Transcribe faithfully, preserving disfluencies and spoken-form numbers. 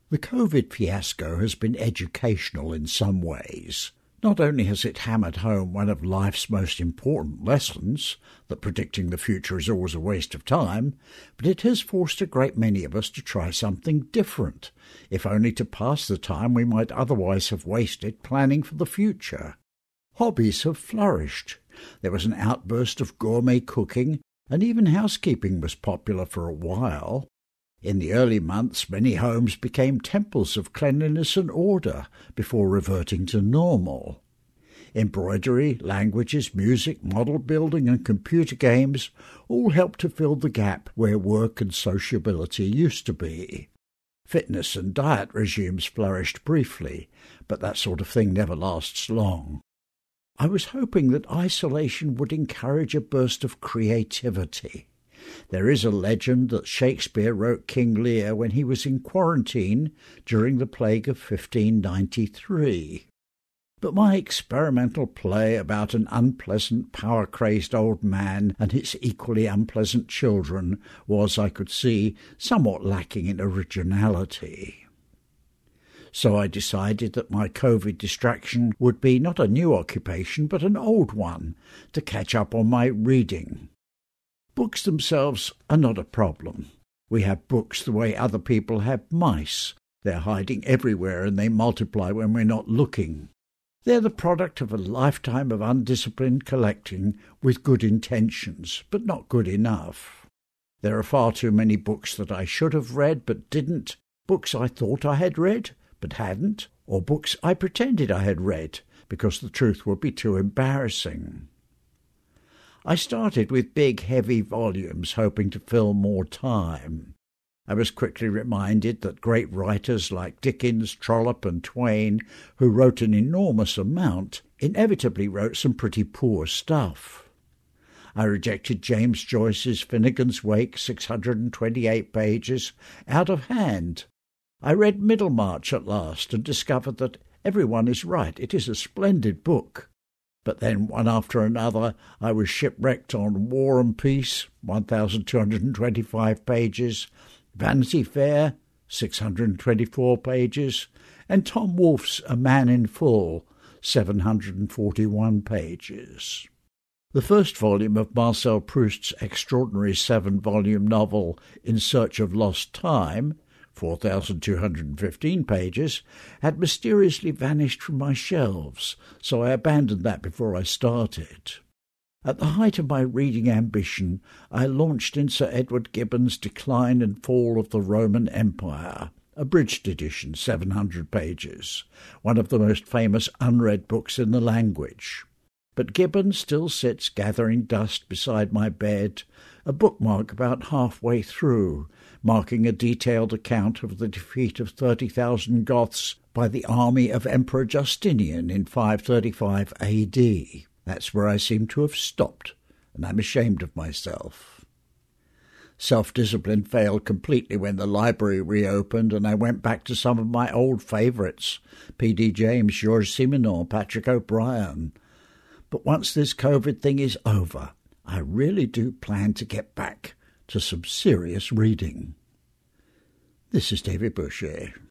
The COVID fiasco has been educational in some ways. Not only has it hammered home one of life's most important lessons, that predicting the future is always a waste of time, but it has forced a great many of us to try something different, if only to pass the time we might otherwise have wasted planning for the future. Hobbies have flourished. There was an outburst of gourmet cooking, and even housekeeping was popular for a while. In the early months, many homes became temples of cleanliness and order before reverting to normal. Embroidery, languages, music, model building and computer games all helped to fill the gap where work and sociability used to be. Fitness and diet regimes flourished briefly, but that sort of thing never lasts long. I was hoping that isolation would encourage a burst of creativity. There is a legend that Shakespeare wrote King Lear when he was in quarantine during the plague of fifteen ninety-three. But my experimental play about an unpleasant, power-crazed old man and his equally unpleasant children was, I could see, somewhat lacking in originality. So I decided that my COVID distraction would be not a new occupation but an old one, to catch up on my reading. Books themselves are not a problem. We have books the way other people have mice. They're hiding everywhere and they multiply when we're not looking. They're the product of a lifetime of undisciplined collecting with good intentions, but not good enough. There are far too many books that I should have read but didn't, books I thought I had read but hadn't, or books I pretended I had read because the truth would be too embarrassing. I started with big, heavy volumes, hoping to fill more time. I was quickly reminded that great writers like Dickens, Trollope and Twain, who wrote an enormous amount, inevitably wrote some pretty poor stuff. I rejected James Joyce's Finnegan's Wake, six hundred twenty-eight pages, out of hand. I read Middlemarch at last and discovered that everyone is right. It is a splendid book. But then, one after another, I was shipwrecked on War and Peace, one thousand two hundred twenty-five pages, Vanity Fair, six hundred twenty-four pages, and Tom Wolfe's A Man in Full, seven hundred forty-one pages. The first volume of Marcel Proust's extraordinary seven-volume novel In Search of Lost Time, four thousand two hundred fifteen pages, had mysteriously vanished from my shelves, so I abandoned that before I started. At the height of my reading ambition, I launched in Sir Edward Gibbon's Decline and Fall of the Roman Empire, abridged edition, seven hundred pages, one of the most famous unread books in the language. But Gibbon still sits gathering dust beside my bed, a bookmark about halfway through, marking a detailed account of the defeat of thirty thousand Goths by the army of Emperor Justinian in five thirty-five A D. That's where I seem to have stopped, and I'm ashamed of myself. Self-discipline failed completely when the library reopened, and I went back to some of my old favourites, P D James, Georges Simenon, Patrick O'Brian. But once this COVID thing is over, I really do plan to get back to some serious reading. This is David Boucher.